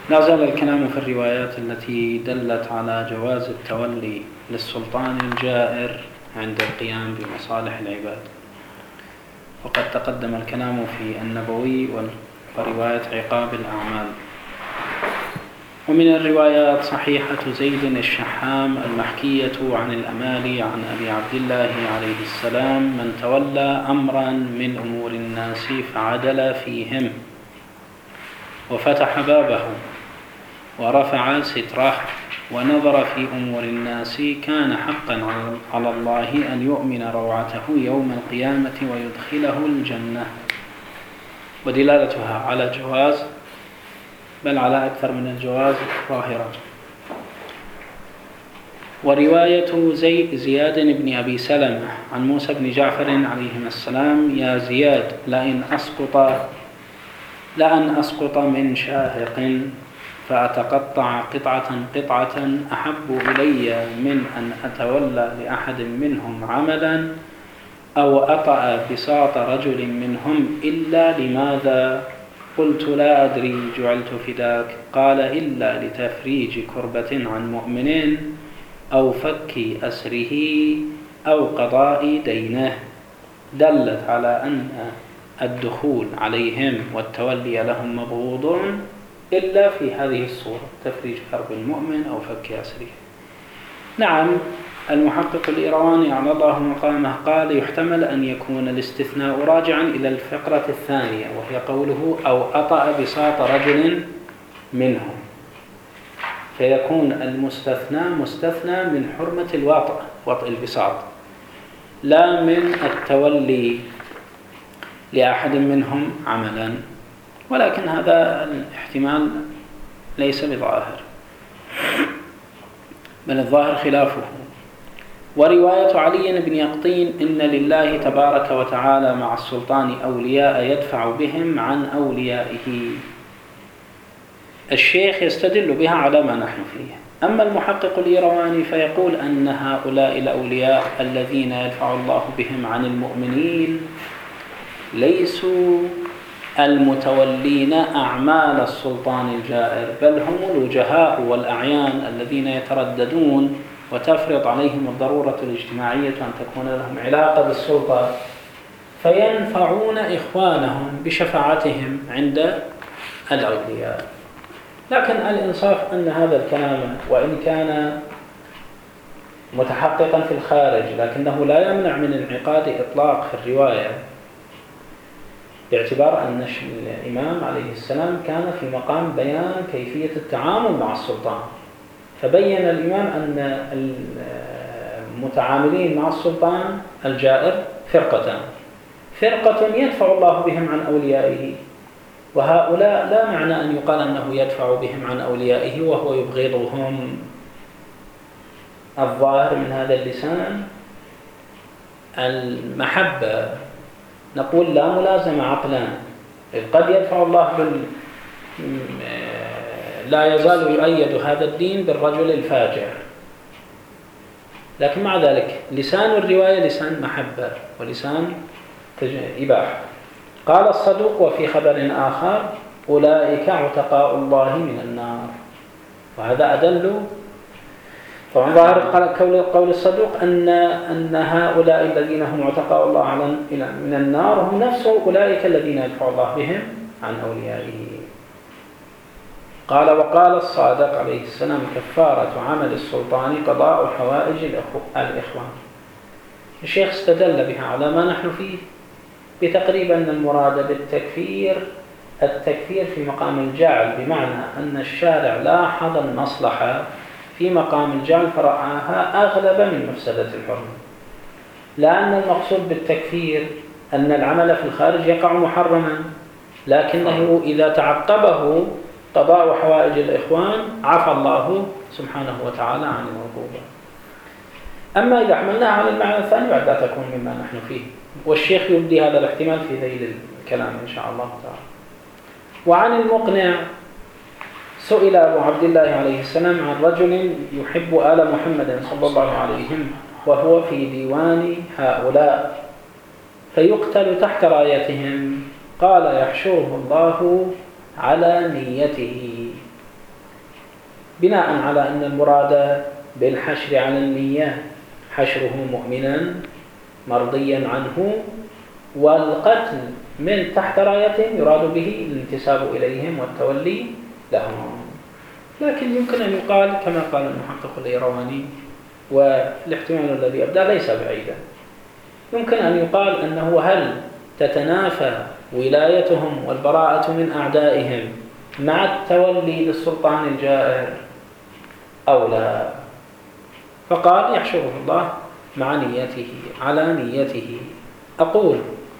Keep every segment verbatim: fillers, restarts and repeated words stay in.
لا زال الكلام في الروايات التي دلت على جواز التولي للسلطان الجائر عند القيام بمصالح العباد، وقد تقدم الكلام في النبوي ورواية عقاب الأعمال. ومن الروايات صحيحة زيد الشحام المحكية عن الأمالي عن أبي عبد الله عليه السلام: من تولى أمرا من أمور الناس فعدل فيهم وفتح بابه ورفع ستره ونظر في أمور الناس كان حقا على الله أن يؤمن روعته يوم القيامة ويدخله الجنة. ودلالتها على جواز، بل على أكثر من الجواز، ظاهرة. ورواية زي زياد بن أبي سلمة عن موسى بن جعفر عليهما السلام: يا زياد لأن أسقط لأن أسقط من شاهق فأتقطع قطعة قطعة أحب إلي من أن أتولى لأحد منهم عملا أو أطأ بساط رجل منهم، إلا لماذا؟ قلت لا أدري، جعلت فداك. قال: إلا لتفريج كربة عن مؤمن أو فك أسره أو قضاء دينه. دلت على أن الدخول عليهم والتولي لهم مبغوض إلا في هذه الصورة، تفريج كرب المؤمن أو فك أسره. نعم، المحقق الإيرواني على الله مقامه قال: يحتمل أن يكون الاستثناء راجعا إلى الفقرة الثانية، وهي قوله أو أطأ بساط رجل منهم، فيكون المستثنى مستثنى من حرمة الوطأ، وطئ البساط، لا من التولي لأحد منهم عملا. ولكن هذا الاحتمال ليس بظاهر، بل الظاهر خلافه. ورواية علي بن يقطين: إن لله تبارك وتعالى مع السلطان أولياء يدفع بهم عن أوليائه. الشيخ يستدل بها على ما نحن فيه. أما المحقق الإيرواني فيقول أن هؤلاء الأولياء الذين يدفع الله بهم عن المؤمنين ليسوا المتولين أعمال السلطان الجائر، بل هم الوجهاء والأعيان الذين يترددون وتفرض عليهم الضرورة الاجتماعية أن تكون لهم علاقة بالسلطة، فينفعون إخوانهم بشفاعتهم عند الأولياء. لكن الإنصاف أن هذا الكلام وإن كان متحققا في الخارج، لكنه لا يمنع من انعقاد إطلاق في الرواية، باعتبار أن الإمام عليه السلام كان في مقام بيان كيفية التعامل مع السلطان، فبين الإمام أن المتعاملين مع السلطان الجائر فرقتان: فرقة يدفع الله بهم عن أوليائه، وهؤلاء لا معنى أن يقال أنه يدفع بهم عن أوليائه وهو يبغضهم. الظاهر من هذا اللسان المحبة، نقول لا ملازمة عقلا، قد يدفع الله بال... لا يزال يؤيد هذا الدين بالرجل الفاجر، لكن مع ذلك لسان الرواية لسان محبة ولسان إباحة. قال الصدوق وفي خبر آخر: أولئك عتقاء الله من النار. وهذا أدل. طبعا ظاهر قول الصدوق أن أن هؤلاء الذين هم عتقاء الله من النار هم نفس أولئك الذين يدفع الله بهم عن أوليائه. قال: وقال الصادق عليه السلام: كفارة عمل السلطان قضاء حوائج الإخوان. الشيخ استدل بها على ما نحن فيه، بتقريبا أن المراد بالتكفير التكفير في مقام الجعل، بمعنى أن الشارع لاحظ المصلحة في مقام الجعل فرعاها أغلب من مفسدة الحرمة، لأن المقصود بالتكفير أن العمل في الخارج يقع محرما، لكنه إذا تعقبه قضاء حوائج الإخوان عفى الله سبحانه وتعالى عن العقوبة. أما إذا حملناها على المعنى الثاني بعد لا تكون مما نحن فيه، والشيخ يبدي هذا الاحتمال في ذيل الكلام إن شاء الله تعالى. وعن المقنع: سئل أبو عبد الله عليه السلام عن رجل يحب آل محمد صلى الله عليه وهو في ديوان هؤلاء فيقتل تحت رايتهم، قال: يحشره الله على نيته. بناء على أن المراد بالحشر على النية حشره مؤمنا مرضيا عنه، والقتل من تحت رايتهم يراد به الانتساب إليهم والتولي لهم. لكن يمكن أن يقال كما قال المحقق الإيرواني، والاحتمال الذي أبدى ليس بعيدا، يمكن أن يقال أنه هل تتنافى ولايتهم والبراءة من أعدائهم مع التولي للسلطان الجائر أو لا؟ فقال يحشره الله مع نيته على نيته. أقول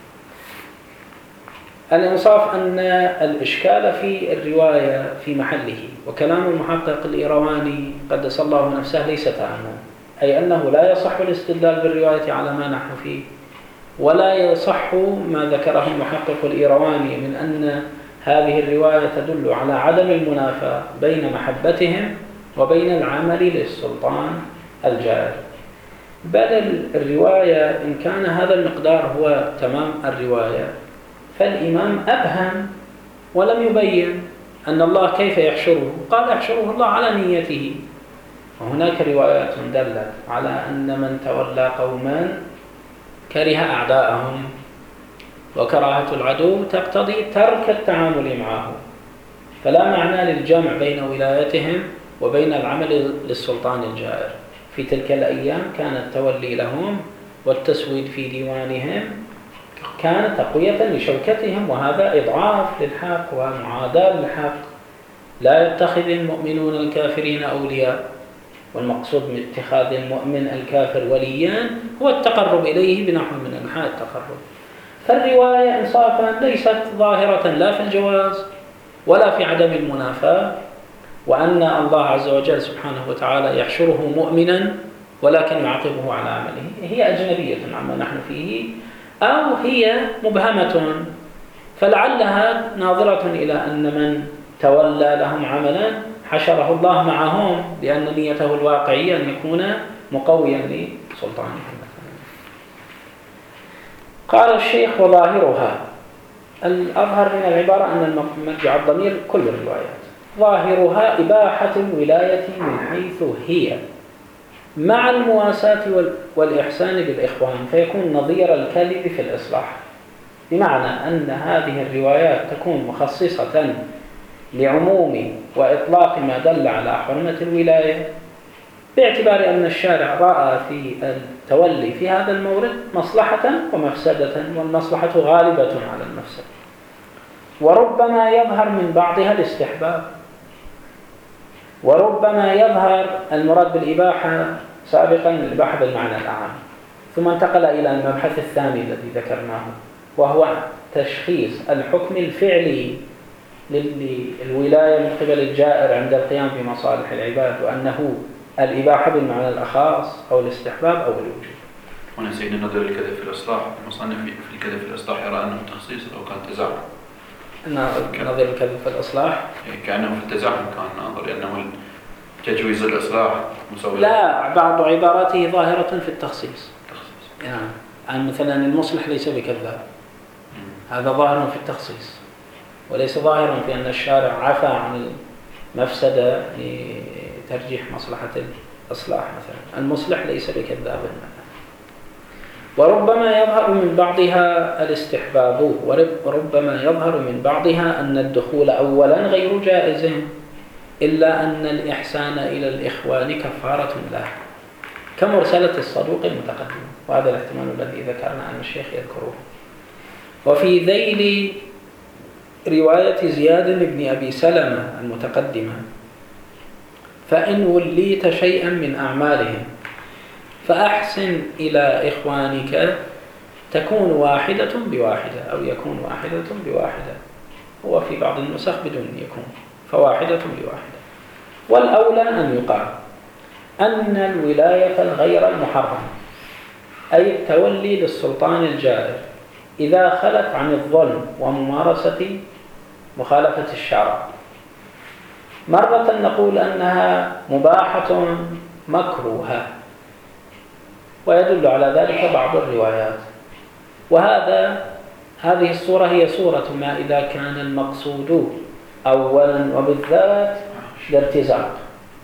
الإنصاف أن الإشكال في الرواية في محله، وكلام المحقق الإيرواني قدس الله نفسه ليس عنه، أي أنه لا يصح الاستدلال بالرواية على ما نحن فيه، ولا يصح ما ذكره المحقق الإيرواني من أن هذه الرواية تدل على عدم المنافاة بين محبتهم وبين العمل للسلطان الجائر. بل الرواية إن كان هذا المقدار هو تمام الرواية، فالإمام أبهم ولم يبين أن الله كيف يحشره، قال يحشره الله على نيته. وهناك روايات دلت على أن من تولى قوما كره أعداءهم، وكراهة العدو تقتضي ترك التعامل معه، فلا معنى للجمع بين ولايتهم وبين العمل للسلطان الجائر. في تلك الأيام كان التولي لهم والتسويد في ديوانهم كان تقوية لشوكتهم، وهذا إضعاف للحق ومعاداة للحق. لا يتخذ المؤمنون الكافرين أولياء، والمقصود من اتخاذ المؤمن الكافر وليا هو التقرب إليه بنحو من أنحاء التقرب. فالرواية إنصافا ليست ظاهرة لا في الجواز ولا في عدم المنافاة، وأن الله عز وجل سبحانه وتعالى يحشره مؤمنا ولكن يعاقبه على عمله، هي أجنبية عما نحن فيه، أو هي مبهمة، فلعلها ناظرة إلى أن من تولى لهم عملا حشره الله معهم، لأن نيته الواقعية أن يكون مقويا لسلطانه. قال الشيخ وظاهرها، الأظهر من العبارة أن مرجع الضمير كل الروايات، ظاهرها إباحة الولاية من حيث هي مع المواساة والإحسان بالإخوان، فيكون نظير الكذب في الإصلاح، بمعنى أن هذه الروايات تكون مخصصة لعموم وإطلاق ما دل على حرمة الولاية، باعتبار أن الشارع رأى في التولي في هذا المورد مصلحة ومفسدة، والمصلحة غالبة على المفسدة، وربما يظهر من بعضها الاستحباب، وربما يظهر المراد بالإباحة سابقا الإباحة بالمعنى الأعم، ثم انتقل إلى المبحث الثاني الذي ذكرناه، وهو تشخيص الحكم الفعلي للولاية من قبل الجائر عند القيام بمصالح العباد، وأنه الإباحة بالمعنى الأخاص أو الاستحباب أو الوجوب. هنا سيدنا نظر الكذب في الإصلاح، المصنف في الكذب في الإصلاح يرى أنه تخصيص أو كان تزاحم. نظر الكذب في الإصلاح كأنه في التزاحم كان ناظر، لأنه تجويز الإصلاح مسوي. لا، بعض عباراته ظاهرة في التخصيص. تخصيص. يعني عن مثلا المصلح ليس بكذاب، هذا ظاهر في التخصيص، وليس ظاهرا في أن الشارع عفى عن المفسدة لترجيح مصلحة الإصلاح. مثلا المصلح ليس بكذاب، وربما يظهر من بعضها الاستحباب، وربما يظهر من بعضها أن الدخول أولا غير جائز، إلا أن الإحسان إلى الإخوان كفارة له، كمرسلة الصدوق المتقدم، وهذا الاحتمال الذي ذكرنا أن الشيخ يذكره. وفي ذيل رواية زياد بن أبي سلمة المتقدمة، فإن وليت شيئا من أعمالهم فأحسن إلى إخوانك تكون واحدة بواحدة، أو يكون واحدة بواحدة، هو في بعض النسخ بدون يكون، فواحدة بواحدة. والأولى أن يقال أن الولاية الغير المحرمة، أي التولي للسلطان الجائر، إذا خلت عن الظلم وممارسة مخالفة الشرع، مرة نقول أنها مباحة مكروهة، ويدل على ذلك بعض الروايات. وهذا هذه الصورة هي صورة ما إذا كان المقصود أولا وبالذات الارتزاق،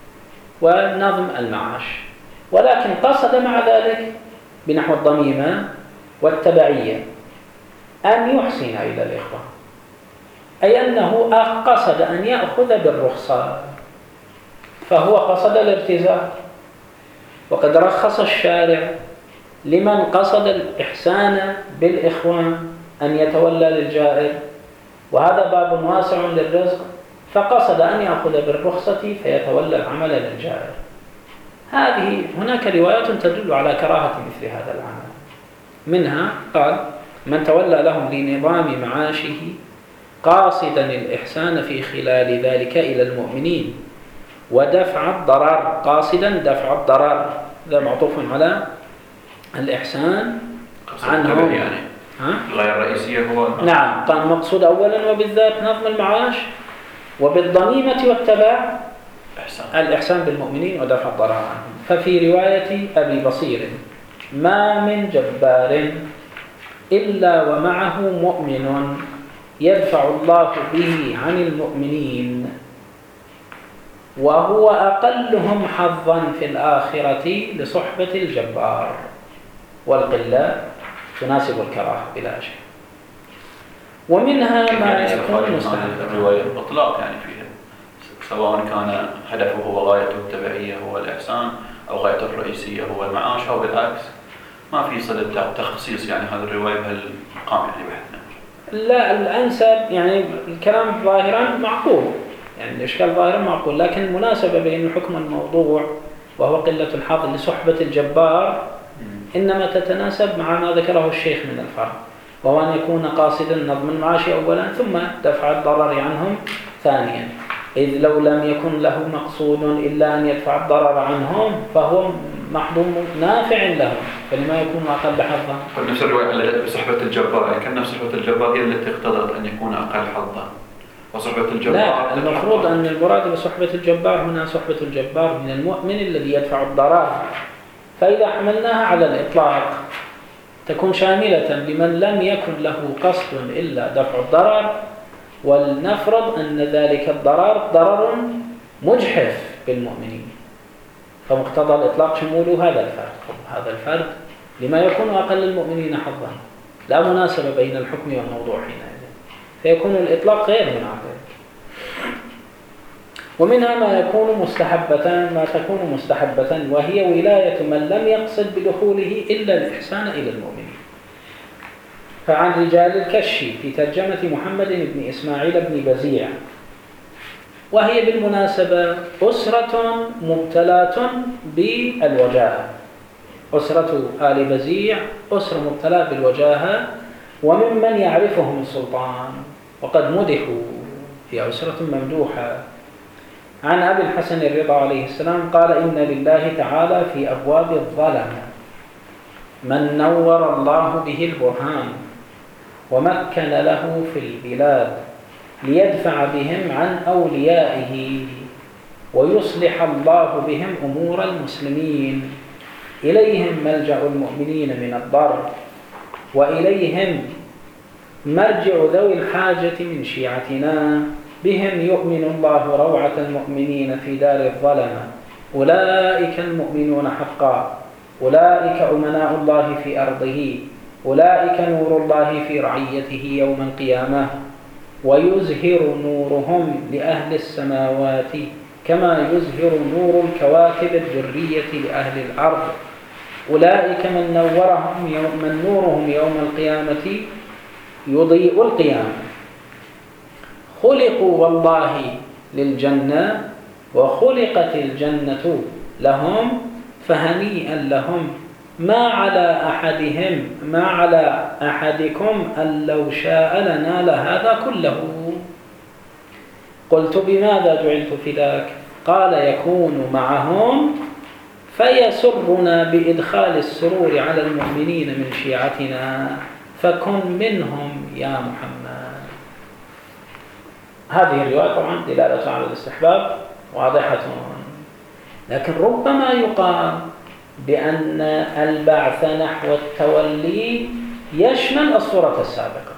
ونظم المعاش، ولكن قصد مع ذلك بنحو الضميمة والتبعية أن يحسن إلى الإخوة، أي أنه قصد أن يأخذ بالرخصة، فهو قصد الارتزاق. وقد رخص الشارع لمن قصد الإحسان بالإخوان أن يتولى للجائر، وهذا باب واسع للرزق، فقصد أن يأخذ بالرخصة فيتولى العمل للجائر. هذه هناك روايات تدل على كراهة مثل هذا العمل، منها قال: من تولى لهم لنظام معاشه قاصدا الإحسان في خلال ذلك إلى المؤمنين ودفع الضرر، قاصدا دفع الضرر، ذا معطوف على الإحسان عنهم يعني الغاية الرئيسية هو نعم كان مقصود أولا وبالذات نظم المعاش، وبالضميمة والتبع إحسان. الإحسان بالمؤمنين ودفع الضرر عنهم. ففي رواية أبي بصير: ما من جبار إلا ومعه مؤمن يدفع الله به عن المؤمنين وهو أقلهم حظا في الآخرة لصحبة الجبار، والقلة تناسب الكراهة بلا شك. ومنها ما يكون مستحب الرواية الإطلاق يعني فيها، سواء كان هدفه وغايته التبعية هو الإحسان أو غايته الرئيسية هو المعاش أو بالعكس، ما في صلة تخصيص يعني هذه الرواية بهالمقام يعني بحثنا. لا، الأنسب يعني الكلام ظاهرا معقول، يعني الإشكال ظاهرا معقول، لكن المناسبة بين حكم الموضوع وهو قلة الحظ لصحبة الجبار إنما تتناسب مع ما ذكره الشيخ من الفرق، وهو أن يكون قاصدا نظم المعاش أولا ثم دفع الضرر عنهم ثانيا، إذ لو لم يكن له مقصود إلا أن يدفع الضرر عنهم فهو محضوم نافع لهم، فلما يكون أقل حظا. فنفس الرواية التي بصحبة الجبار يعني كان صحبة الجبار هي التي اقتضت أن يكون أقل حظا، وصحبة الجبار لا، المفروض أن المراد بصحبة الجبار هنا صحبة الجبار من المؤمن الذي يدفع الضرر، فإذا حملناها على الإطلاق تكون شاملة لمن لم يكن له قصد إلا دفع الضرر، ولنفرض أن ذلك الضرر ضرر مجحف بالمؤمنين، فمقتضى الإطلاق شمول هذا الفرد. هذا الفرد لما يكون أقل المؤمنين حظا، لا مناسبة بين الحكم والموضوع حينئذ، فيكون الإطلاق غير منعقد. ومنها ما يكون مستحبة ما تكون مستحبة وهي ولاية من لم يقصد بدخوله إلا الإحسان إلى المؤمنين. فعن رجال الكشي في ترجمة محمد بن إسماعيل بن بزيع، وهي بالمناسبة أسرة مبتلاة بالوجاهة، أسرة آل بزيع أسرة مبتلاة بالوجاهة، وممن يعرفهم السلطان وقد مدحوا، هي أسرة ممدوحة. عن أبي الحسن الرضا عليه السلام قال: إن لله تعالى في أبواب الظلمة من نور الله به البرهان ومكن له في البلاد ليدفع بهم عن أوليائه ويصلح الله بهم أمور المسلمين، إليهم ملجأ المؤمنين من الضر، وإليهم مرجع ذوي الحاجة من شيعتنا، بهم يؤمن الله روعة المؤمنين في دار الظلمة، أولئك المؤمنون حقا، أولئك أمناء الله في أرضه، أولئك نور الله في رعيته يوم القيامة، ويزهر نورهم لأهل السماوات كما يزهر نور الكواكب الدرية لأهل الأرض، أولئك من نورهم يوم من نورهم يوم القيامة يضيء القيامة، خلقوا والله للجنة وخلقت الجنة لهم فهنيئا لهم، ما على أحدهم ما على أحدكم أن لو شاء لنال هذا كله. قلت: بماذا جعلت فداك؟ قال: يكون معهم فيسرنا بإدخال السرور على المؤمنين من شيعتنا، فكن منهم يا محمد. هذه الرواية طبعا دلالة على الاستحباب واضحة، لكن ربما يقال بأن البعث نحو التولي يشمل الصورة السابقة،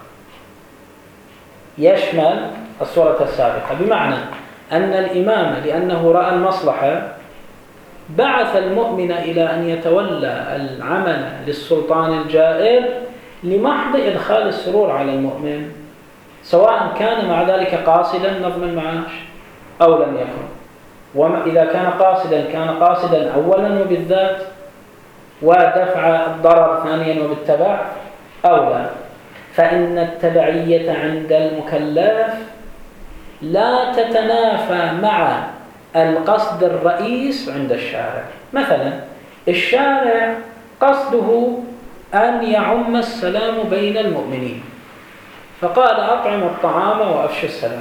يشمل الصورة السابقة بمعنى أن الإمام لأنه رأى المصلحة بعث المؤمن إلى أن يتولى العمل للسلطان الجائر لمحض إدخال السرور على المؤمن، سواء كان مع ذلك قاصدا نظم المعاش أو لم يكن. وإذا كان قاصدا كان قاصدا أولا وبالذات ودفع الضرر ثانيا وبالتبع أو لا. فإن التبعية عند المكلف لا تتنافى مع القصد الرئيس عند الشارع. مثلا الشارع قصده أن يعم السلام بين المؤمنين، فقال أطعم الطعام وأفشوا السلام.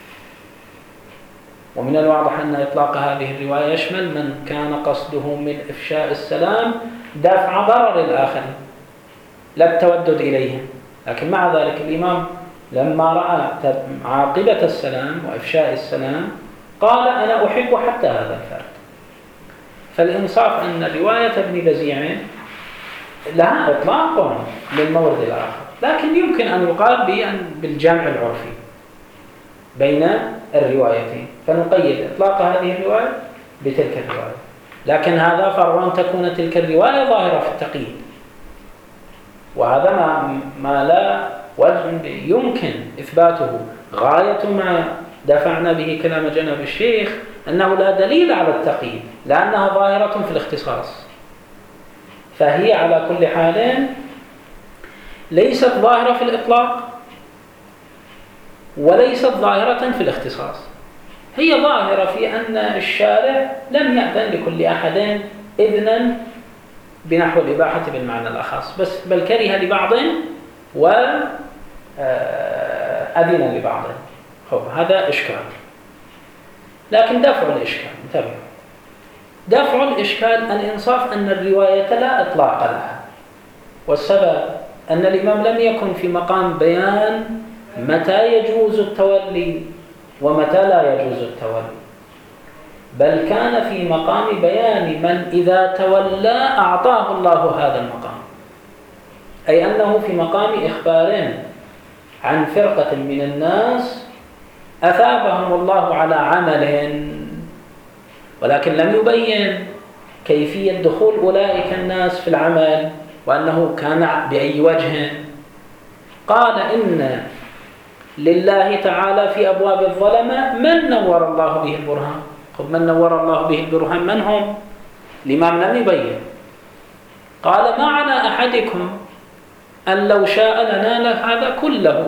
ومن الواضح أن إطلاق هذه الرواية يشمل من كان قصده من إفشاء السلام دفع ضرر الآخرين لا التودد إليهم. لكن مع ذلك الإمام لما رأى عاقبة السلام وإفشاء السلام قال أنا أحب حتى هذا الفرد. فالإنصاف أن رواية ابن بزيع لها إطلاق للمورد الآخر، لكن يمكن أن يقال بأن بالجمع العرفي بين الروايتين، فنقيد إطلاق هذه الرواية بتلك الرواية. لكن هذا فرع أن تكون تلك الرواية ظاهرة في التقييد، وهذا ما, ما لا وجه يمكن إثباته. غاية ما دفعنا به كلام جناب الشيخ أنه لا دليل على التقييد لأنها ظاهرة في الاختصاص، فهي على كل حال ليست ظاهرة في الإطلاق وليست ظاهرة في الاختصاص. هي ظاهرة في أن الشارع لم يأذن لكل أحد إذنا بنحو الإباحة بالمعنى الأخص، بس بل كره لبعض وأذن لبعض. هذا إشكال. لكن دفع الإشكال، انتبه، دفع الإشكال الإنصاف أن الرواية لا إطلاق لها، والسبب أن الإمام لم يكن في مقام بيان متى يجوز التولي ومتى لا يجوز التولي، بل كان في مقام بيان من إذا تولى أعطاه الله هذا المقام، أي أنه في مقام إخبار عن فرقة من الناس أثابهم الله على عمل، ولكن لم يبين كيفية دخول أولئك الناس في العمل وأنه كان بأي وجه. قال إن لله تعالى في أبواب الظلمة من نور الله به البرهان. خذ من نور الله به البرهان من هم؟ الإمام لم يبين. قال ما على أحدكم أن لو شاء لنال هذا كله.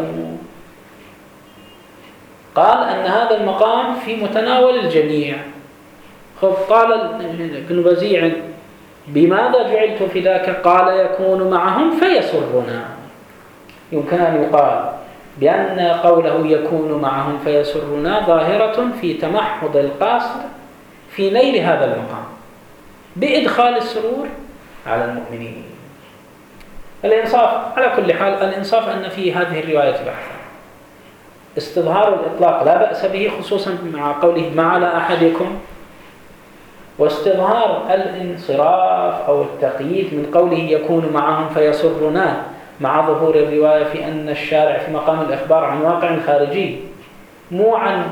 قال أن هذا المقام في متناول الجميع. خذ قال ابن بزيع بماذا جعلت في ذاك؟ قال يكون معهم فيسرنا. يمكن أن يقال بأن قوله يكون معهم فيسرنا ظاهرة في تمحض القاصد في نيل هذا المقام بإدخال السرور على المؤمنين. الإنصاف على كل حال، الإنصاف أن في هذه الرواية بحثا. استظهار الإطلاق لا بأس به خصوصا مع قوله ما على أحدكم، واستظهار الانصراف أو التقييد من قوله يكون معهم فيسرنا مع ظهور الرواية في أن الشارع في مقام الإخبار عن واقع خارجي مو عن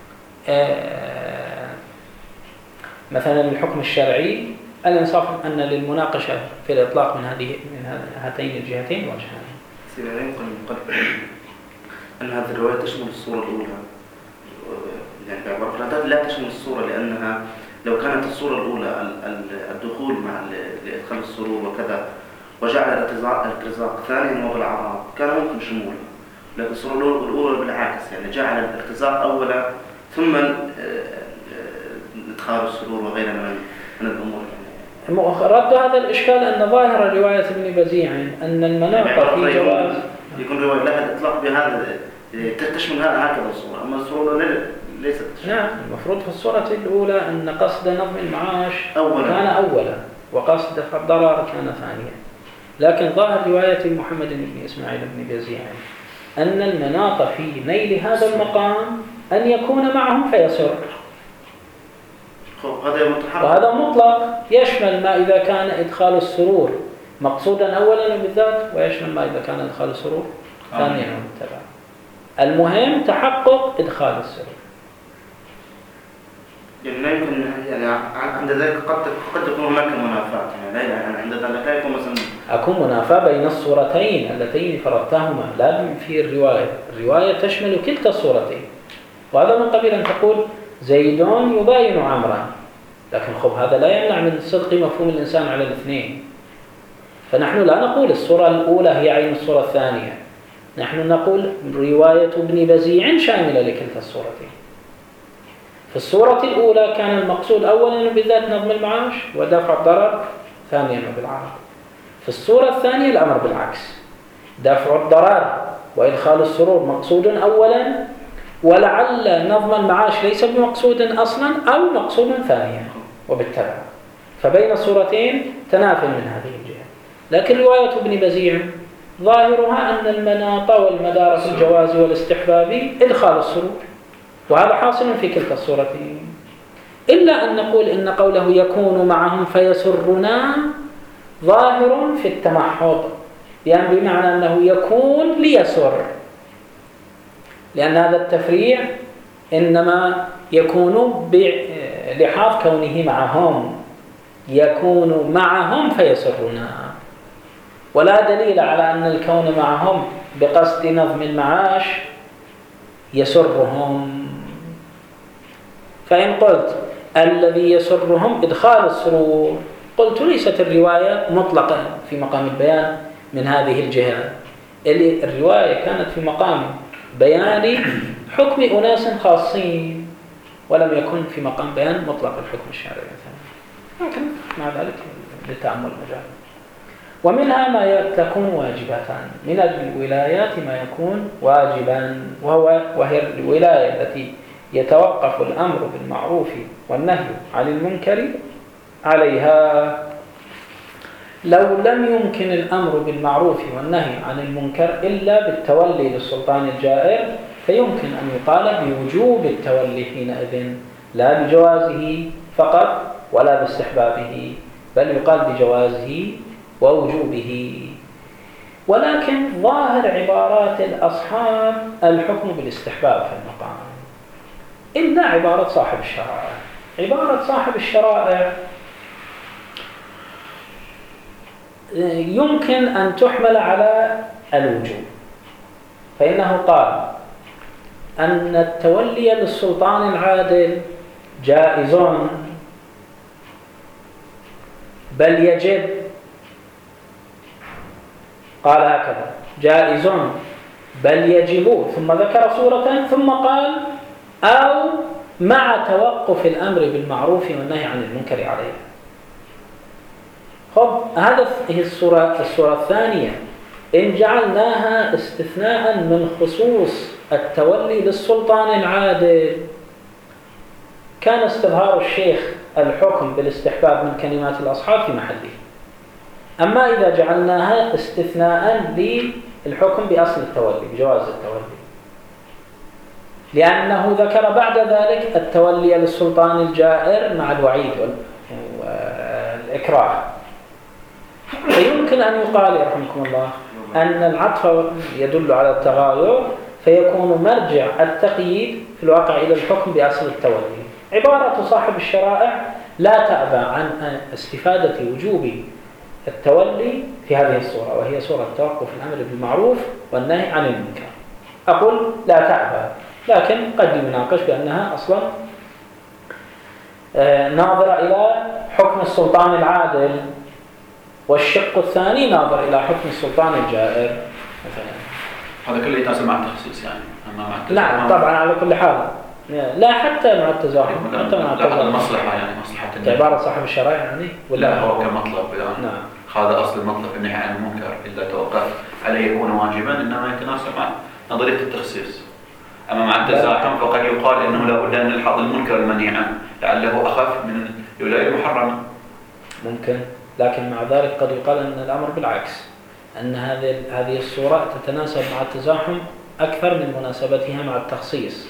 مثلا الحكم الشرعي. الإنصاف أن للمناقشة في الإطلاق من هذه من هاتين الجهتين وجهان. سيدنا يمكن نقدر أن هذه الرواية تشمل الصورة الأولى، يعني بعبارة لا تشمل الصورة، لأنها لو كانت الصورة الأولى الدخول مع لإدخال السرور وكذا وجعل الارتزاق ثانيا وبالعراض كان ممكن شموله، لكن الصورة الأولى بالعكس، يعني جعل الارتزاق أولا ثم إدخال السرور وغيرها من من الأمور. رد هذا الإشكال أن ظاهر رواية ابن بزيع أن المناط في جواز يكون رواية لها الإطلاق بهذا تشمل هذا هكذا الصورة، أما الصورة الأولى ليست. نعم، المفروض في الصورة الأولى أن قصد نظم المعاش أولا. كان أولا وقصد دفع الضرر كان ثانيا. لكن ظاهر رواية محمد بن إسماعيل بن بزيع أن المناط في نيل هذا المقام أن يكون معهم فيسر، وهذا مطلق يشمل ما إذا كان إدخال السرور مقصودا أولا بالذات، ويشمل ما إذا كان إدخال السرور ثانيا ومتبع. المهم تحقق إدخال السرور. يعني لا يمكن يعني عند ذلك قد قد تكون هناك منافاة، يعني لا يعني عند ذلك لا يكون مثلا أكون منافاة بين الصورتين اللتين فرضتهما، لا في الرواية. الرواية تشمل كلتا الصورتين، وهذا من قبيل أن تقول زيد يباين عمرا، لكن خب هذا لا يمنع من صدق مفهوم الإنسان على الاثنين. فنحن لا نقول الصورة الأولى هي عين الصورة الثانية، نحن نقول رواية ابن بزيع شاملة لكلتا الصورتين. في الصورة الأولى كان المقصود أولا بالذات نظم المعاش ودفع الضرر، ثانيا بالعرض. في الصورة الثانية الأمر بالعكس، دفع الضرر وإدخال السرور مقصود أولا، ولعل نظم المعاش ليس بمقصود أصلا أو مقصود ثانيا وبالتبع. فبين الصورتين تنافي من هذه الجهة. لكن رواية ابن بزيع ظاهرها أن المناط والمدار في الجواز والاستحباب إدخال السرور، وهذا حاصل في كلتا الصورتين، إلا أن نقول إن قوله يكون معهم فيسرنا ظاهر في التمحض، يعني بمعنى أنه يكون ليسر، لأن هذا التفريع إنما يكون بلحاظ كونه معهم، يكون معهم فيسرنا، ولا دليل على أن الكون معهم بقصد نظم المعاش يسرهم. فإن قلت الذي يسرهم إدخال السرور، قلت ليست الرواية مطلقة في مقام البيان من هذه الجهة. الرواية كانت في مقام بيان حكم أناس خاصين، ولم يكن في مقام بيان مطلق الحكم الشرعي مثلا، لكن مع ذلك للتأمل مجال. ومنها ما تكون واجبتان، من الولايات ما يكون واجبا، وهو وهي الولاية التي يتوقف الأمر بالمعروف والنهي عن المنكر عليها. لو لم يمكن الأمر بالمعروف والنهي عن المنكر إلا بالتولي للسلطان الجائر، فيمكن أن يقال بوجوب التولي حينئذ، لا بجوازه فقط ولا باستحبابه، بل يقال بجوازه ووجوبه. ولكن ظاهر عبارات الأصحاب الحكم بالاستحباب في المقام، إلا عبارة صاحب الشرائع. عبارة صاحب الشرائع يمكن أن تحمل على الوجوب، فإنه قال أن التولي للسلطان العادل جائز، بل يجب. قال هكذا جائز بل يجب، ثم ذكر صورة ثم قال أو مع توقف الأمر بالمعروف والنهي عن المنكر عليه. خب هذا هي الصورة الصورة الثانية. إن جعلناها استثناء من خصوص التولي للسلطان العادل، كان استظهار الشيخ الحكم بالاستحباب من كلمات الأصحاب في محله. أما إذا جعلناها استثناء للحكم بأصل التولي، بجواز التولي، لأنه ذكر بعد ذلك التولي للسلطان الجائر مع الوعيد والإكراه. فيمكن أن يقال رحمكم الله أن العطف يدل على التغاير، فيكون مرجع التقييد في الواقع إلى الحكم بأصل التولي. عبارة صاحب الشرائع لا تأبى عن استفادة وجوب التولي في هذه الصورة، وهي صورة توقف الأمر بالمعروف والنهي عن المنكر. أقول لا تأبى، لكن قد يناقش بأنها أصلا ناظرة إلى حكم السلطان العادل، والشق الثاني ناظر إلى حكم السلطان الجائر مثلا. هذا كله يتناسب مع التخصيص يعني؟ مع نعم طبعا على كل حال، لا حتى مع التزاحم، حتى مع التزاحم. المصلحة يعني مصلحة عبارة صاحب الشرائع يعني ولا هو كمطلب يعني؟ نعم. هذا أصل المطلب النهي عن المنكر إذا توقف عليه يكون واجبا، إنما يتناسب مع نظرية التخصيص. أما مع التزاحم فقد يقال إنه لا بد أن نلحظ المنكر المنهي عنه لعله أخف من الولاية المحرمة. ممكن، لكن مع ذلك قد يقال أن الأمر بالعكس، أن هذه هذه الصورة تتناسب مع التزاحم أكثر من مناسبتها مع التخصيص.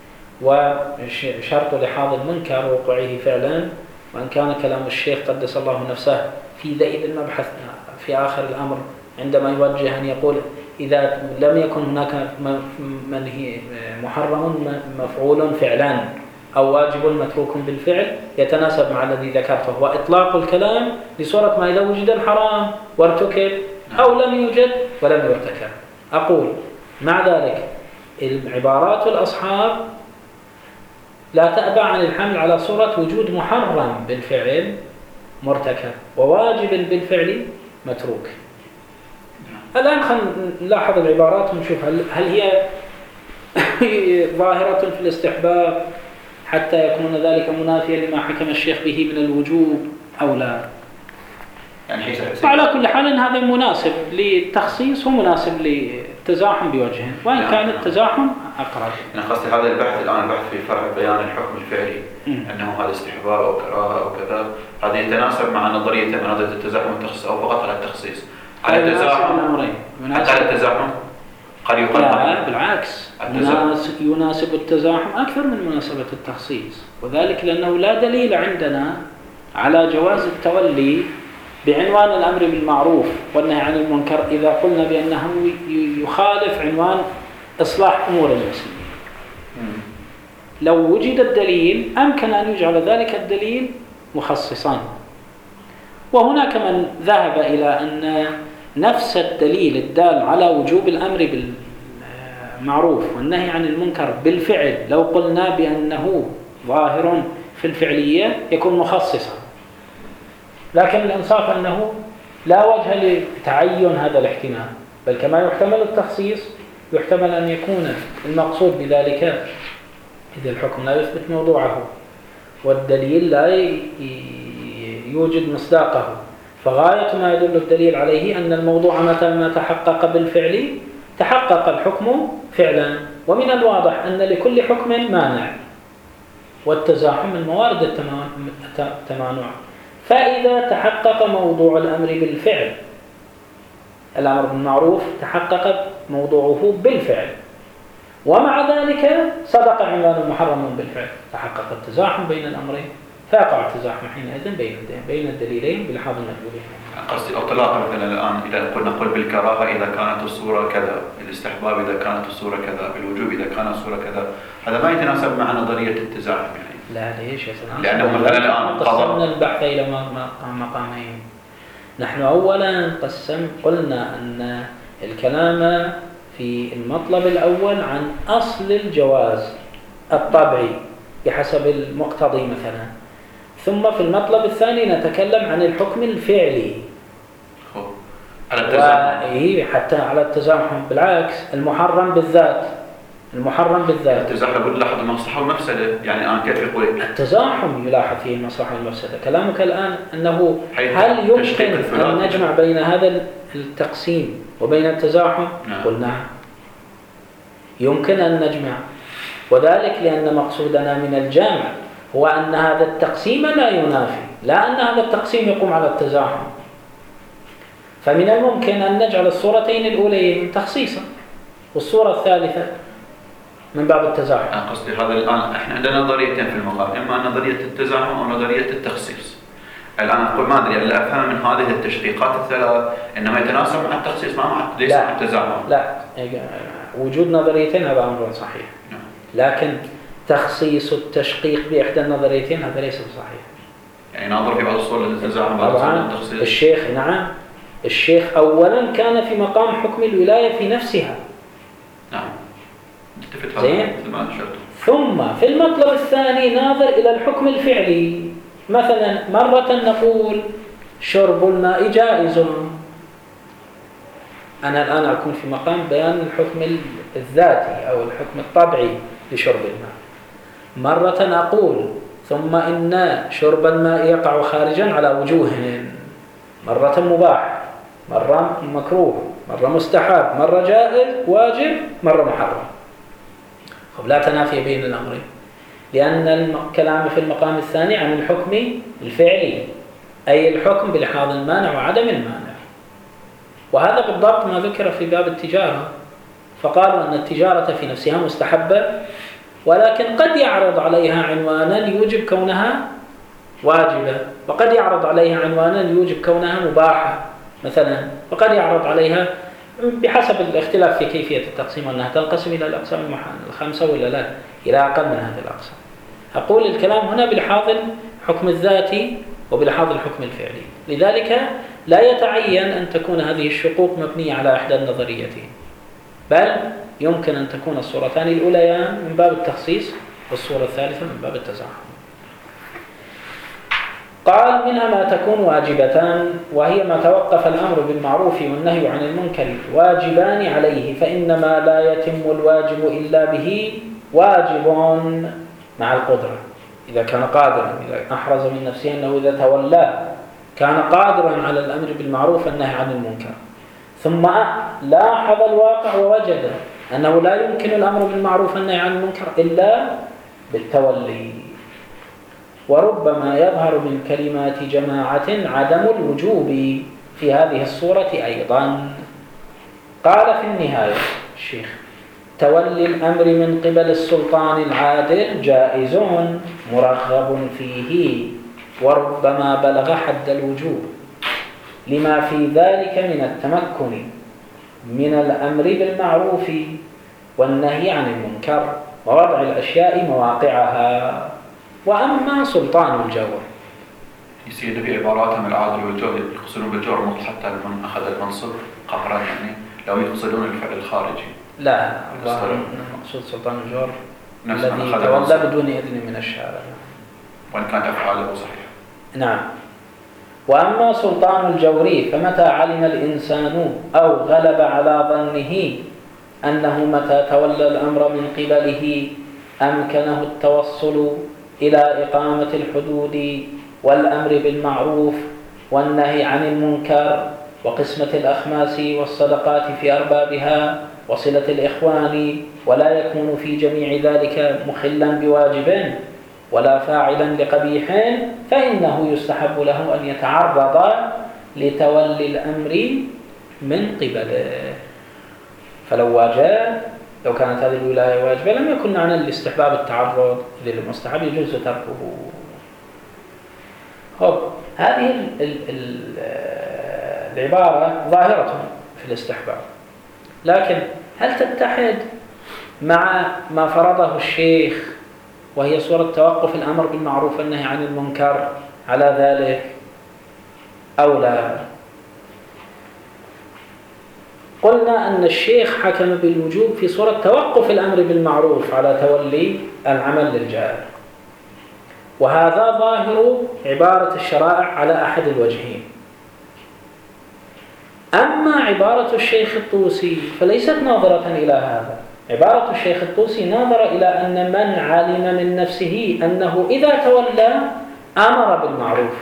وشرط لحاظ المنكر وقوعه فعلا، وأن كان كلام الشيخ قدس الله نفسه في ذيل المبحث في آخر الأمر عندما يوجه أن يقول إذا لم يكن هناك منهي محرم مفعول فعلا، أو واجب متروك بالفعل يتناسب مع الذي ذكرته، وإطلاق الكلام لصورة ما إذا وجد الحرام وارتكب أو لم يوجد ولم يرتكب. أقول مع ذلك العبارات الأصحاب لا تأبى عن الحمل على صورة وجود محرم بالفعل مرتكب وواجب بالفعل متروك. الآن خلينا نلاحظ العبارات ونشوف هل, هل هي ظاهرة في الاستحباب حتى يكون ذلك منافيا لما حكم الشيخ به من الوجوب أو لا. يعني على كل حال هذا مناسب للتخصيص ومناسب للتزاحم بوجه، وإن يعني كان التزاحم أقرب. أنا قصدي هذا البحث الآن البحث في فرع بيان الحكم الفعلي م. أنه هذا استحباب أو كراهة أو كذا، هذا يتناسب مع نظرية من نظرية التزاحم والتخصيص أو فقط على التخصيص؟ على التزاحم حتى على التزاحم قد يقال لا بالعكس، يناسب التزاحم أكثر من مناسبة التخصيص، وذلك لأنه لا دليل عندنا على جواز التولي بعنوان الأمر بالمعروف والنهي عن المنكر إذا قلنا بأنه يخالف عنوان إصلاح أمور المسلمين. لو وجد الدليل أمكن أن يجعل ذلك الدليل مخصصا. وهناك من ذهب إلى أن نفس الدليل الدال على وجوب الأمر بالمعروف والنهي عن المنكر بالفعل لو قلنا بأنه ظاهر في الفعلية يكون مخصصا، لكن الإنصاف أنه لا وجه لتعين هذا الاحتمال، بل كما يحتمل التخصيص يحتمل أن يكون المقصود بذلك إذا الحكم لا يثبت موضوعه والدليل لا يوجد مصداقه، فغاية ما يدل الدليل عليه أن الموضوع متى ما تحقق بالفعل تحقق الحكم فعلا. ومن الواضح أن لكل حكم مانع، والتزاحم من موارد التمانع، فإذا تحقق موضوع الأمر بالفعل الأمر بالمعروف تحقق موضوعه بالفعل، ومع ذلك صدق عنوان محرم بالفعل، تحقق التزاحم بين الأمرين، فيقع التزاحم حينئذ بين بين الدليلين بلحاظ المدلولين. قصدي اطلاقا مثلا الآن إذا قلنا نقول بالكراهة إذا كانت الصورة كذا، الاستحباب إذا كانت الصورة كذا، بالوجوب إذا كانت الصورة كذا، هذا ما يتناسب مع نظرية التزاحم يعني. لا ليش يتناسب؟ لأنه مثلا الآن قسمنا البحث إلى مقامين. نحن أولا قسم قلنا أن الكلام في المطلب الأول عن أصل الجواز الطبعي بحسب المقتضي مثلا، ثم في المطلب الثاني نتكلم عن الحكم الفعلي على التزاحم. و... حتى على التزاحم بالعكس، المحرم بالذات المحرم بالذات التزاحم يقول لاحظ المصلحة والمفسدة، يعني الآن كيف يقول التزاحم يلاحظ فيه المصلحة والمفسدة. كلامك الآن أنه هل يمكن أن نجمع بين هذا التقسيم وبين التزاحم؟ نعم. قل نعم يمكن أن نجمع، وذلك لأن مقصودنا من الجامع هو أن هذا التقسيم لا ينافي، لا أن هذا التقسيم يقوم على التزاحم. فمن الممكن أن نجعل الصورتين الأولين تخصيصا والصورة الثالثة من باب التزاحم. أنا قصدي هذا الآن إحنا عندنا نظريتين في المقام، إما نظرية التزاحم أو نظرية التخصيص. الآن أقول ما أدري اللي أفهم من هذه التشقيقات الثلاث إنما يتناسب مع التخصيص ما مع ليس مع التزاحم. لا، وجود نظريتين هذا أمر صحيح، لكن تخصيص التشقيق بإحدى النظريتين هذا ليس صحيح. يعني ناظر في بعض الصور للتزاحم بعض الصور للتخصيص. الشيخ نعم، الشيخ أولا كان في مقام حكم الولاية في نفسها. نعم. زين. ثم في المطلب الثاني ناظر إلى الحكم الفعلي، مثلا مرة نقول شرب الماء جائز، أنا الآن أكون في مقام بيان الحكم الذاتي أو الحكم الطبيعي لشرب الماء. مرة أقول ثم إن شرب الماء يقع خارجا على وجوه، مرة مباح، مرة مكروه، مرة مستحب، مرة جائز واجب، مرة محرم. خب لا تنافي بين الأمرين، لأن الكلام في المقام الثاني عن الحكم الفعلي، أي الحكم بلحاظ المانع وعدم المانع. وهذا بالضبط ما ذكر في باب التجارة، فقالوا أن التجارة في نفسها مستحبة، ولكن قد يعرض عليها عنوانا يوجب كونها واجبة، وقد يعرض عليها عنوانا يوجب كونها مباحة مثلا، وقد يعرض عليها بحسب الاختلاف في كيفية التقسيم، أنها تنقسم إلى الأقسام الخمسة ولا لا، إلى أقل من هذه الأقسام. أقول الكلام هنا بلحاظ الحكم الذاتي وبلحاظ الحكم الفعلي، لذلك لا يتعين أن تكون هذه الشقوق مبنية على إحدى النظريتين، بل يمكن أن تكون الصورتان الأوليان من باب التخصيص والصورة الثالثة من باب التزاحم. قال: منها ما تكون واجبتان، وهي ما توقف الأمر بالمعروف والنهي عن المنكر واجبان عليه، فإنما لا يتم الواجب إلا به واجب مع القدرة، إذا كان قادرا، إذا أحرز من نفسه أنه إذا تولى كان قادرا على الأمر بالمعروف والنهي عن المنكر، ثم لاحظ الواقع ووجد أنه لا يمكن الأمر بالمعروف والنهي عن المنكر إلا بالتولي. وربما يظهر من كلمات جماعة عدم الوجوب في هذه الصورة أيضا. قال في النهاية الشيخ: تولي الأمر من قبل السلطان العادل جائز مرغب فيه، وربما بلغ حد الوجوب، لما في ذلك من التمكن من الأمر بالمعروف والنهي عن المنكر ووضع الأشياء مواقعها. وأما سلطان الجور، يصير في عباراتهم العادل والجور يقصدون بالجور مطلق حتى من أخذ المنصب قهرا، يعني لو يقصدون الفعل الخارجي. لا، المقصود سلطان الجور الذي تولى تولى بدون إذن من الشارع، وإن كانت أفعاله صحيحة. نعم. وأما سلطان الجور فمتى علم الإنسان أو غلب على ظنه أنه متى تولى الأمر من قبله أمكنه التوصل إلى إقامة الحدود والأمر بالمعروف والنهي عن المنكر وقسمة الأخماس والصدقات في أربابها وصلة الإخوان، ولا يكون في جميع ذلك مخلا بواجب ولا فاعلا لقبيح، فإنه يستحب له أن يتعرض لتولي الأمر من قبله. فلو واجب، لو كانت هذه الولاية واجبة لم يكن معنى الاستحباب التعرض، إذ المستحب يجوز تركه. هو هذه ال ال العبارة ظاهرة في الاستحباب، لكن هل تتحد مع ما فرضه الشيخ وهي صورة توقف الأمر بالمعروف والنهي عن المنكر على ذلك أو لا؟ قلنا أن الشيخ حكم بالوجوب في صورة توقف الأمر بالمعروف على تولي العمل للجائر، وهذا ظاهر عبارة الشرائع على أحد الوجهين. أما عبارة الشيخ الطوسي فليست ناظرة إلى هذا. عبارة الشيخ الطوسي ناظر إلى أن من علم من نفسه أنه إذا تولى أمر بالمعروف،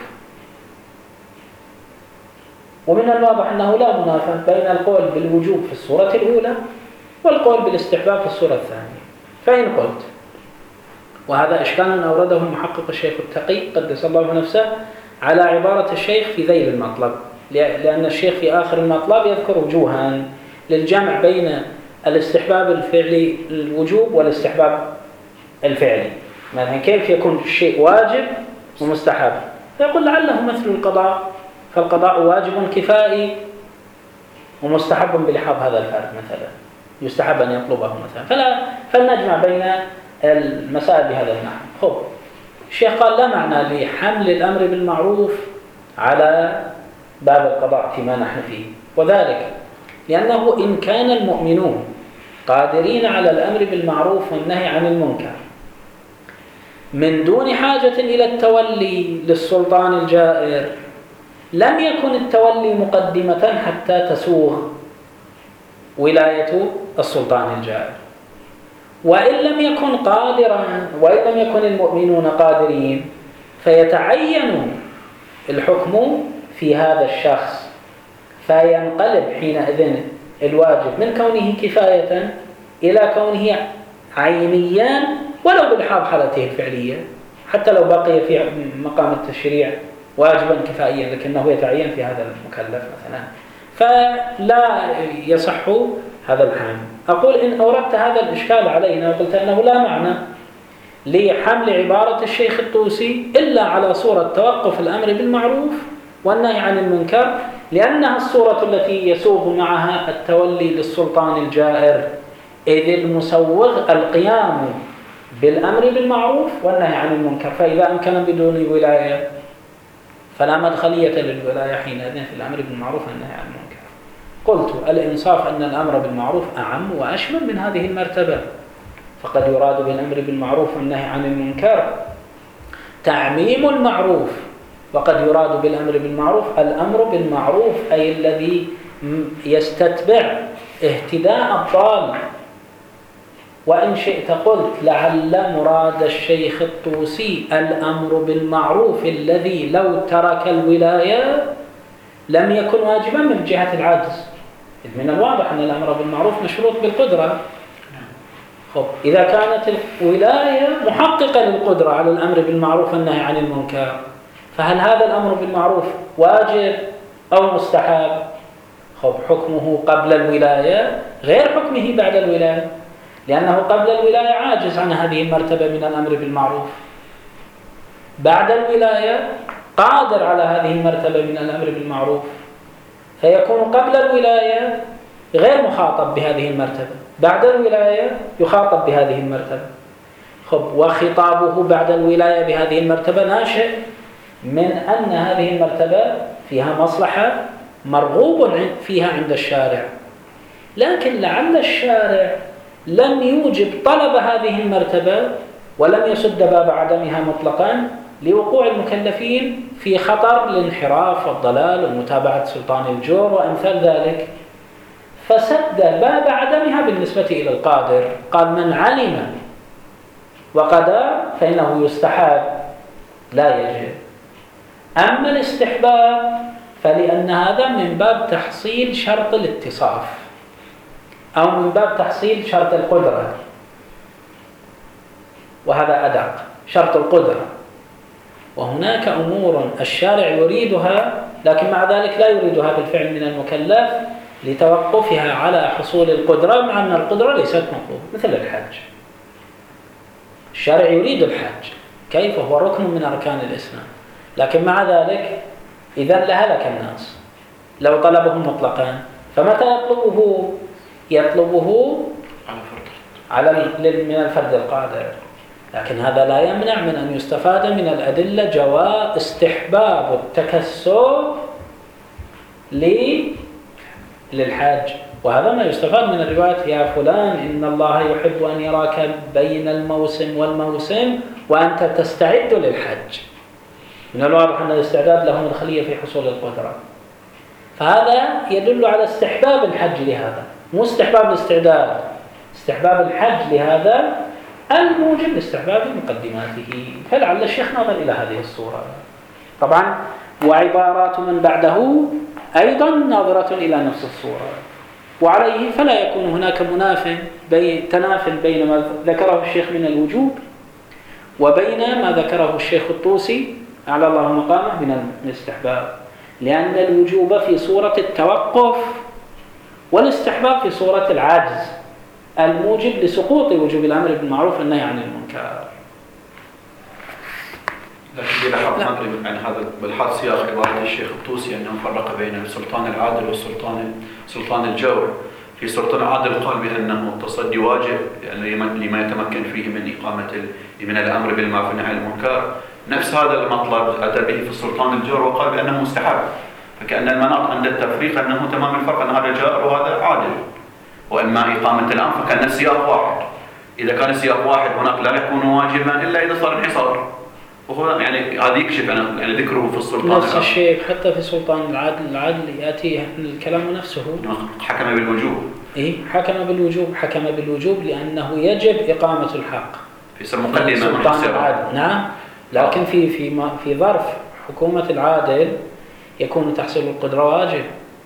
ومن الواضح أنه لا منافاة بين القول بالوجوب في الصورة الأولى والقول بالاستحباب في الصورة الثانية. فإن قلت، وهذا إشكال أورده المحقق الشيخ التقي قدس الله نفسه على عبارة الشيخ في ذيل المطلب، لأن الشيخ في آخر المطلب يذكر وجوها للجمع بين الاستحباب الفعلي الوجوب والاستحباب الفعلي. مثلا كيف يكون الشيء واجب ومستحب؟ فيقول لعله مثل القضاء، فالقضاء واجب كفائي ومستحب بلحاظ هذا الفرد، مثلا يستحب أن يطلبه مثلا، فلا فلنجمع بين المسائل بهذا النحو. خب الشيخ قال لا معنى لحمل الأمر بالمعروف على باب القضاء فيما نحن فيه، وذلك لأنه إن كان المؤمنون قادرين على الأمر بالمعروف والنهي عن المنكر من دون حاجة إلى التولي للسلطان الجائر، لم يكن التولي مقدمة حتى تسوغ ولاية السلطان الجائر. وإن لم يكن قادرا، وإن لم يكن المؤمنون قادرين، فيتعين الحكم في هذا الشخص، فينقلب حينئذ الواجب من كونه كفاية إلى كونه عينيا ولو بلحاظ حالته الفعلية، حتى لو بقي في مقام التشريع واجبا كفائيا لكنه يتعين في هذا المكلف مثلا، فلا يصح هذا الحمل. أقول إن أوردت هذا الإشكال علينا وقلت أنه لا معنى لحمل عبارة الشيخ الطوسي إلا على صورة توقف الأمر بالمعروف والنهي عن المنكر، لأنها الصورة التي يسوغ معها التولي للسلطان الجائر، إذ المسوغ القيام بالأمر بالمعروف والنهي عن المنكر. فإذا أمكن بدون ولاية فلا مدخلية للولاية حينئذ في الأمر بالمعروف والنهي عن المنكر. قلت الإنصاف أن الأمر بالمعروف أعم وأشمل من هذه المرتبة، فقد يراد بالأمر بالمعروف والنهي عن المنكر تعميم المعروف، وقد يراد بالأمر بالمعروف الأمر بالمعروف أي الذي يستتبع اهتداء الضال. وإن شئت قلت لعل مراد الشيخ الطوسي الأمر بالمعروف الذي لو ترك الولاية لم يكن واجبا من جهة العجز، إذ من الواضح أن الأمر بالمعروف مشروط بالقدرة. خب إذا كانت الولاية محققة للقدرة على الأمر بالمعروف والنهي عن المنكر، فهل هذا الأمر بالمعروف واجب أو مستحب؟ خب حكمه قبل الولاية غير حكمه بعد الولاية، لأنه قبل الولاية عاجز عن هذه المرتبة من الأمر بالمعروف، بعد الولاية قادر على هذه المرتبة من الأمر بالمعروف، فيكون قبل الولاية غير مخاطب بهذه المرتبة، بعد الولاية يخاطب بهذه المرتبة. خب وخطابه بعد الولاية بهذه المرتبة ناشئ من أن هذه المرتبة فيها مصلحة مرغوب فيها عند الشارع، لكن لعل الشارع لم يوجب طلب هذه المرتبة ولم يسد باب عدمها مطلقا لوقوع المكلفين في خطر الانحراف والضلال ومتابعة سلطان الجور وأمثال ذلك، فسد باب عدمها بالنسبة إلى القادر. قال من علم وقدر فإنه يستحب لا يجب. أما الاستحباب فلأن هذا من باب تحصيل شرط الاتصاف أو من باب تحصيل شرط القدرة، وهذا أدق شرط القدرة. وهناك أمور الشارع يريدها لكن مع ذلك لا يريدها بالفعل من المكلف لتوقفها على حصول القدرة، مع أن القدرة ليست مطلوبة، مثل الحج. الشارع يريد الحج كيف هو ركن من أركان الإسلام، لكن مع ذلك إذا لهلك الناس لو طلبه مطلقا. فمتى يطلبه؟ يطلبه على من الفرد القادر، لكن هذا لا يمنع من أن يستفاد من الأدلة جواز استحباب التكسب للحاج. وهذا ما يستفاد من الرواية يا فلان إن الله يحب أن يراك بين الموسم والموسم وأنت تستعد للحج. من الواضح أن الاستعداد له مدخلية في حصول القدرة، فهذا يدل على استحباب الحج لهذا، مو استحباب الاستعداد، استحباب الحج لهذا الموجب لاستحباب مقدماته. فلعل الشيخ نظر إلى هذه الصورة. طبعا وعبارات من بعده أيضا ناظرة إلى نفس الصورة، وعليه فلا يكون هناك مناف بين تناف بين ما ذكره الشيخ من الوجوب وبين ما ذكره الشيخ الطوسي أعلى الله مقامه من الاستحباب، لأن الوجوب في صورة التوقف والاستحباب في صورة العجز الموجب لسقوط وجوب الأمر بالمعروف والنهي عن المنكر. لكن لاحظنا عن هذا بالحال سياق عبارة الشيخ الطوسي أنه فرق بين السلطان العادل والسلطان سلطان الجور. في سلطان العادل قال بأنه التصدي واجب يعني لما يتمكن فيه من إقامة من الأمر بالمعروف والنهي عن المنكر. نفس هذا المطلب أتى به في سلطان الجور وقال بأنه مستحب، فكأن المناط عند التفريق أنه تمام الفرق أن هذا جائر وهذا عادل، وإما إقامة الأمر فكان السياق واحد. إذا كان السياق واحد هناك لا يكون واجبا إلا إذا صار انحصار، وهو يعني هذا يكشف يعني ذكره في السلطان. نفس الشيء حتى في سلطان العدل، العدل يأتي الكلام نفسه حكم بالوجوب. إيه حكم بالوجوب، حكم بالوجوب لأنه يجب إقامة الحق في مقدمة سلطان العدل. نعم، لكن في في في ظرف حكومة العادل يكون تحصيل القدرة واجب،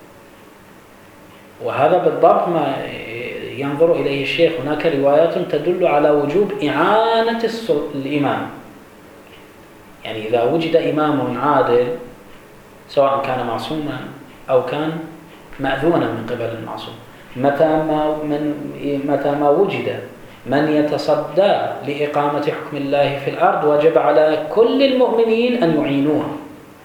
وهذا بالضبط ما ينظر إليه الشيخ. هناك روايات تدل على وجوب إعانة الإمام، يعني إذا وجد إمام عادل سواء كان معصوما أو كان مأذونا من قبل المعصوم، متى ما من متى ما وجد من يتصدى لإقامة حكم الله في الأرض وجب على كل المؤمنين أن يعينوه.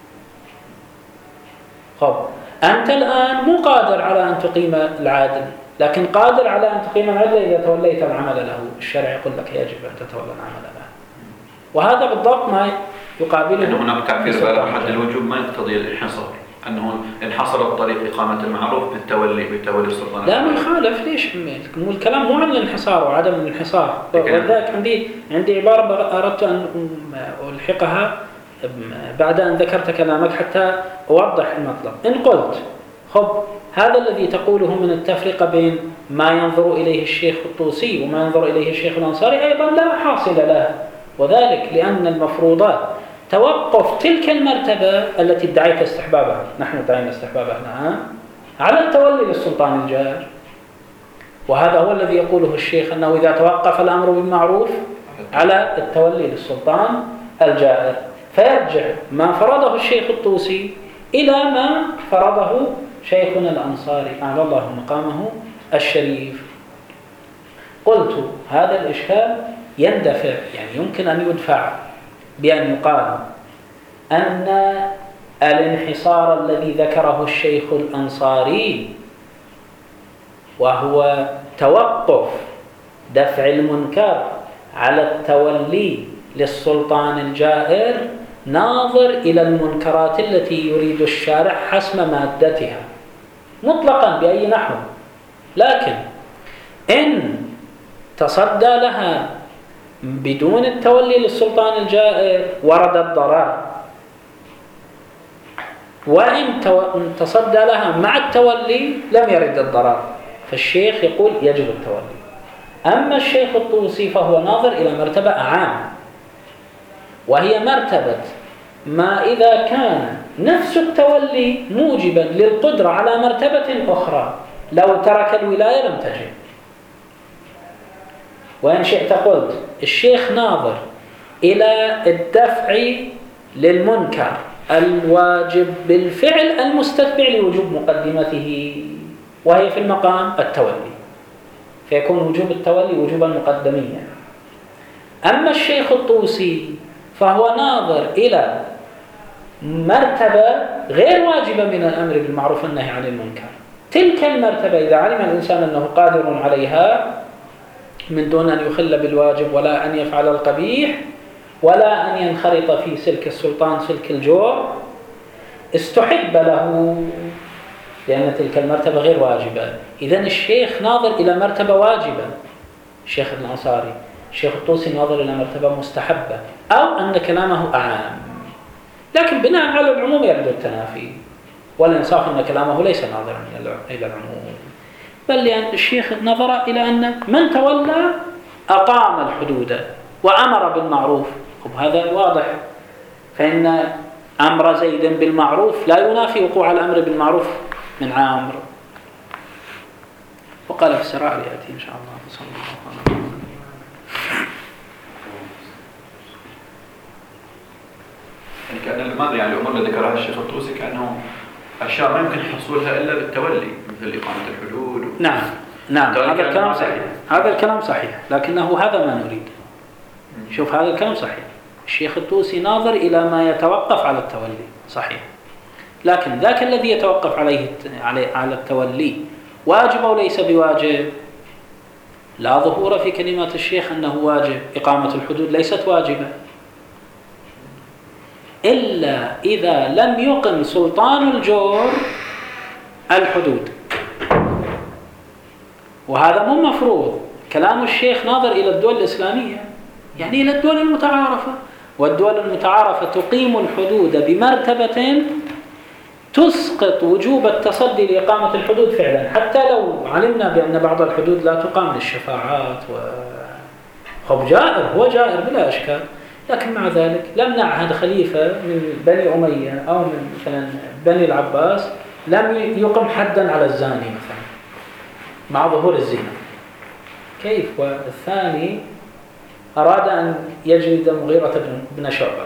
طب أنت الآن مو قادر على أن تقيم العدل لكن قادر على أن تقيم العدل إذا توليت العمل له. الشرع يقول لك يجب أن تتولى العمل له، وهذا بالضبط ما يقابله. أن هناك تعبير بلا حد الوجوب ما يقتضي الانحصار، أنه انحصر الطريق إقامة المعروف بالتولي بتولي السلطان. لا ما يخالف، ليش؟ مو الكلام مو عن الانحصار وعدم الانحصار. ولذلك عندي عندي عبارة أردت أن ألحقها بعد أن ذكرت كلامك حتى أوضح المطلب. إن قلت خب هذا الذي تقوله من التفرقة بين ما ينظر إليه الشيخ الطوسي وما ينظر إليه الشيخ الأنصاري أيضا لا حاصل له، وذلك لأن المفروضات توقف تلك المرتبة التي ادعيت استحبابها، نحن ادعينا استحبابها الآن، على التولي للسلطان الجائر. وهذا هو الذي يقوله الشيخ، أنه إذا توقف الأمر بالمعروف على التولي للسلطان الجائر، فيرجع ما فرضه الشيخ الطوسي إلى ما فرضه شيخنا الأنصاري أعلى الله مقامه الشريف. قلت هذا الإشكال يندفع، يعني يمكن أن يدفع بأن يقال أن الانحصار الذي ذكره الشيخ الأنصاري وهو توقف دفع المنكر على التولي للسلطان الجائر ناظر إلى المنكرات التي يريد الشارع حسم مادتها مطلقا بأي نحو، لكن إن تصدى لها بدون التولي للسلطان الجائر ورد الضرر، وإن تصدى لها مع التولي لم يرد الضرر. فالشيخ يقول يجب التولي. أما الشيخ الطوسي فهو ناظر إلى مرتبة أعام، وهي مرتبة ما إذا كان نفس التولي موجبا للقدرة على مرتبة أخرى لو ترك الولاية لم تجب. وإن شئت قلت الشيخ ناظر إلى الدفع للمنكر الواجب بالفعل المستتبع لوجوب مقدمته، وهي في المقام التولي، فيكون وجوب التولي وجوبا مقدميا. أما الشيخ الطوسي فهو ناظر إلى مرتبة غير واجبة من الأمر بالمعروف والنهي عن المنكر. تلك المرتبة إذا علم الإنسان أنه قادر عليها من دون أن يخل بالواجب ولا أن يفعل القبيح ولا أن ينخرط في سلك السلطان سلك الجور، استحب له لأن تلك المرتبة غير واجبة. إذن الشيخ ناظر إلى مرتبة واجبة، الشيخ الأنصاري، الشيخ الطوسي ناظر إلى مرتبة مستحبة، أو أن كلامه أعام، لكن بناء على العموم يرد التنافي، والإنصاف أن كلامه ليس ناظرا إلى العموم، بل لأن الشيخ نظر إلى أن من تولى أقام الحدود وأمر بالمعروف. هذا واضح، فإن أمر زيد بالمعروف لا ينافي وقوع الأمر بالمعروف من عامر. وقال في السراء يأتي إن شاء الله. صلى الله عليه وسلم. يعني كأن الماضي يعني الأمور اللي ذكرها الشيخ الطوسي كأنه أشياء ما يمكن حصولها إلا بالتولي، مثل إقامة الحدود و... نعم نعم هذا الكلام صحيح، هذا الكلام صحيح، لكنه هذا ما نريد. شوف هذا الكلام صحيح، الشيخ الطوسي ناظر إلى ما يتوقف على التولي صحيح، لكن ذاك الذي يتوقف عليه على التولي واجب أو ليس بواجب؟ لا ظهور في كلمات الشيخ أنه واجب. إقامة الحدود ليست واجبة إلا إذا لم يقم سلطان الجور الحدود، وهذا مو مفروض. كلام الشيخ ناظر إلى الدول الإسلامية، يعني إلى الدول المتعارفة، والدول المتعارفة تقيم الحدود بمرتبة تسقط وجوب التصدي لإقامة الحدود فعلا، حتى لو علمنا بأن بعض الحدود لا تقام للشفاعات و... خب جائر، هو جائر بلا إشكال، لكن مع ذلك لم نعهد خليفة من بني أمية أو من مثلا بني العباس لم يقم حدا على الزاني مثلا مع ظهور الزنا، كيف؟ والثاني أراد أن يجلد مغيرة بن شعبة،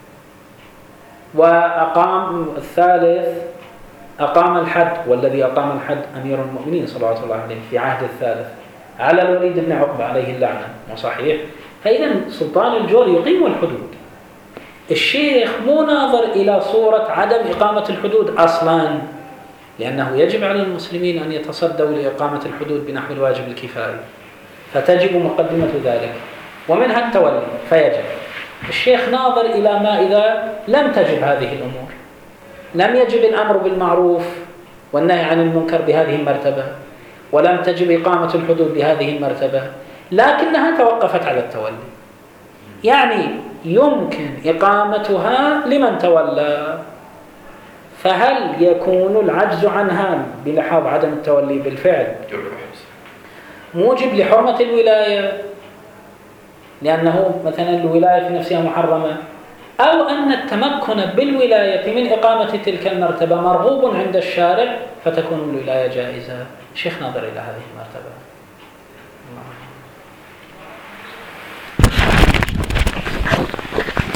وأقام الثالث أقام الحد، والذي أقام الحد أمير المؤمنين صلى الله عليه في عهد الثالث على الوليد بن عقبة عليه اللعنة، وصحيح. فإذا سلطان الجور يقيم الحدود. الشيخ مو ناظر إلى صورة عدم إقامة الحدود أصلا، لأنه يجب على المسلمين أن يتصدوا لإقامة الحدود بنحو الواجب الكفائي، فتجب مقدمة ذلك، ومنها التولي فيجب. الشيخ ناظر إلى ما إذا لم تجب هذه الأمور، لم يجب الأمر بالمعروف والنهي عن المنكر بهذه المرتبة، ولم تجب إقامة الحدود بهذه المرتبة، لكنها توقفت على التولي، يعني يمكن إقامتها لمن تولى، فهل يكون العجز عنها بلحاظ عدم التولي بالفعل موجب لحرمة الولاية لأنه مثلا الولاية في نفسها محرمة، أو أن التمكن بالولاية من إقامة تلك المرتبة مرغوب عند الشارع فتكون الولاية جائزة؟ شيخ نظر إلى هذه المرتبة.